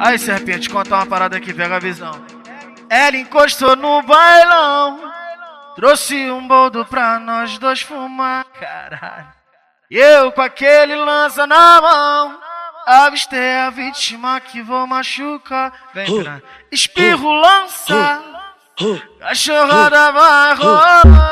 Aí, Serpinha, te contar uma parada aqui, pega a visão. Ela encostou no bailão, trouxe um boldo pra nós dois fumar, caralho. E eu com aquele lança na mão, avistei a vítima que vou machucar. Vem pra espirro, lança, cachorrada vai rolar.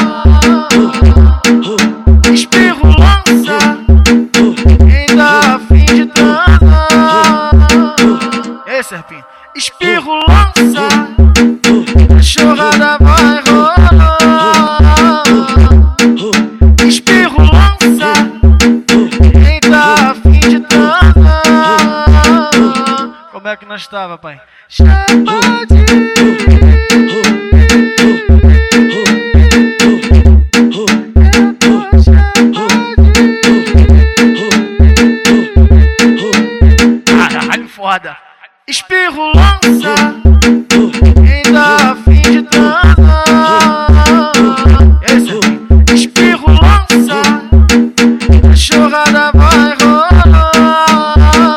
Espirro, lança, quem tá afim de transar. Ei, Serpinha, espirro, lança, cachorrada vai rolar. Espirro, lança, quem tá afim de transar. Como é que nós tava, pai? Caralho, foda. Espirro, lança, quem tá afim de transar. Esse espirro, lança, cachorrada vai rolar.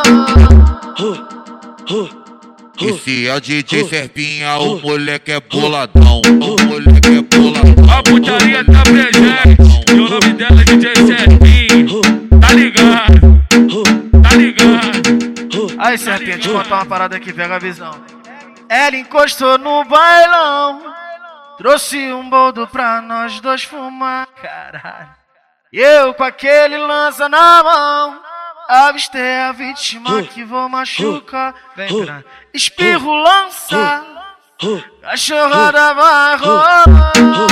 Esse é o DJ Serpinha, o moleque é boladão. O moleque é boladão. A putaria tá presente, e o nome dela é DJ Serpinha. Tá ligado? Tá ligado? Aí, Serpinha, te contar uma parada aqui, pega a visão. Ela encostou no bailão, trouxe um boldo pra nós dois fumar, caralho. E eu com aquele lança na mão, avistei a vítima que vou machucar. Vem pra espirro, lança, cachorrada vai rolar.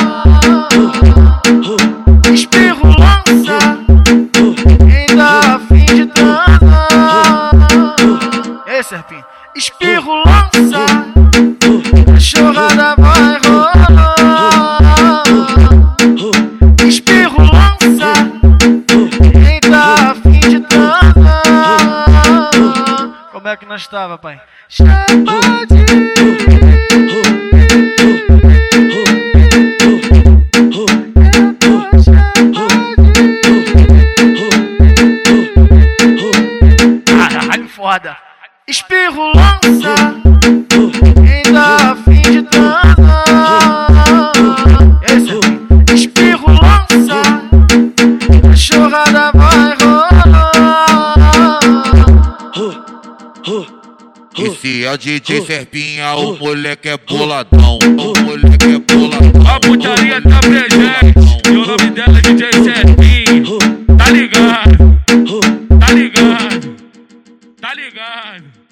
Espirro, lança, quem tá afim de transar. Ei, Serpinha, espirro, lança, cachorrada vai rolar. Espirro, lança, quem tá afim de transar. Como é que nós tava, pai? Caralho, foda. Espirro, lança, quem tá afim de transar. Esse espirro, lança, cachorrada vai rolar. Esse é o DJ Serpinha, o moleque é boladão. O moleque é boladão. A putaria tá presente, e o nome dela é DJ Serpinha. Tá ligado? Tá ligado? Tá ligado?